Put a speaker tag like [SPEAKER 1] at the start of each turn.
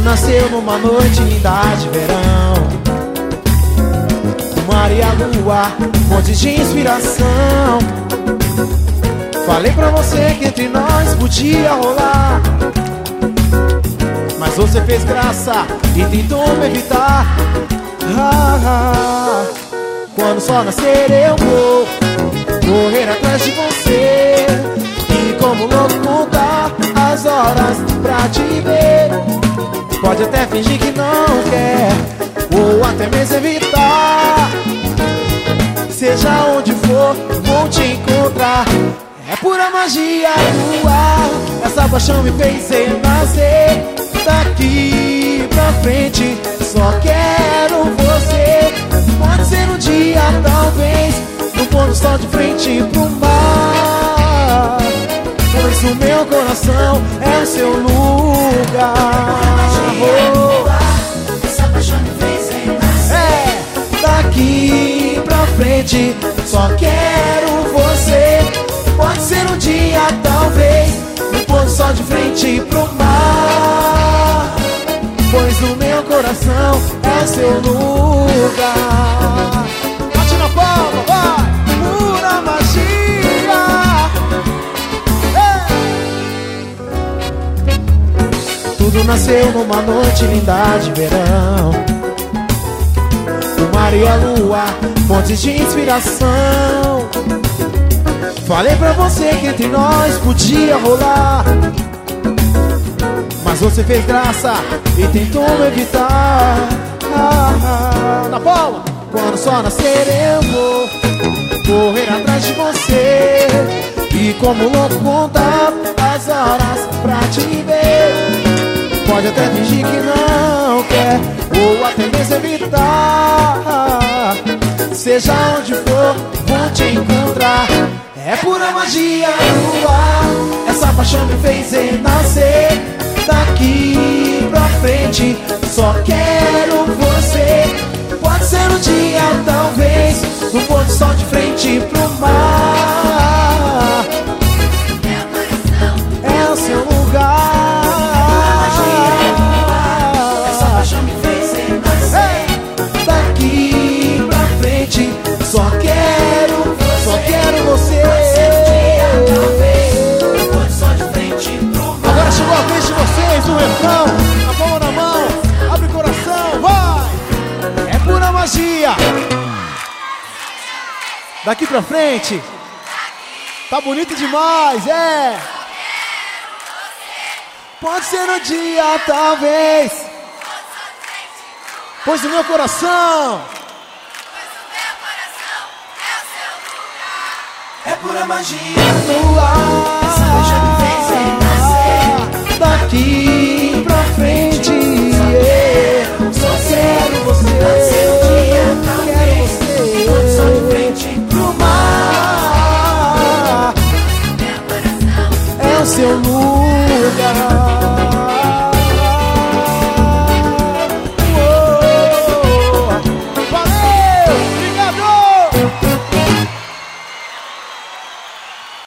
[SPEAKER 1] nasceu numa noite linda de verão. O mar e a lua, montes de inspiração. Falei pra você que entre nós podia rolar, mas você fez graça e tentou me evitar. Quando o sol nascer eu vou correr atrás de você, e como louco contar as horas pra te ver. Pode até fingir que não quer, ou até mesmo evitar. Seja onde for, vou te encontrar. É pura magia do ar, essa paixão me fez renascer. Daqui pra frente só quero você. Pode ser no dia, talvez, no pôr do sol de frente pro mar, pois o meu coração é o seu lugar.
[SPEAKER 2] Essa paixão me fez renascer.
[SPEAKER 1] Daqui pra frente só quero você. Pode ser um dia, talvez, no pôr do sol de frente pro mar, pois o meu coração é seu lugar. Bate na palma, vai! Pura magia! Tudo nasceu numa noite linda de verão. O mar e a lua, montes de inspiração. Falei pra você que entre nós podia rolar, mas você fez graça e tentou me evitar. Na palma! Quando o sol nascer eu vou correr atrás de você, e como louco contar as horas pra te ver. Pode até fingir que não quer, ou até mesmo evitar. Seja onde for, vou te encontrar. É pura magia no ar, essa paixão me fez renascer. Daqui pra frente só quero você. Pode ser um dia, talvez, no pôr do sol de frente pro mar.
[SPEAKER 2] Meu coração
[SPEAKER 1] É o seu lugar.
[SPEAKER 2] essa paixão me fez renascer.
[SPEAKER 1] Daqui pra frente só quero você. Agora chegou a vez de vocês, no refrão, a palma na mão, abre o coração, vai! É pura magia. Daqui pra frente tá bonito demais, é. Pode ser no dia, talvez, pois o meu coração
[SPEAKER 2] É pura magia
[SPEAKER 1] no ar.
[SPEAKER 2] essa paixão me fez renascer.
[SPEAKER 1] Daqui pra frente só quero você.
[SPEAKER 2] Pode ser um dia,
[SPEAKER 1] Quero
[SPEAKER 2] talvez, no pôr do sol de
[SPEAKER 1] você
[SPEAKER 2] frente
[SPEAKER 1] pro mar,
[SPEAKER 2] Meu coração
[SPEAKER 1] é o seu lugar.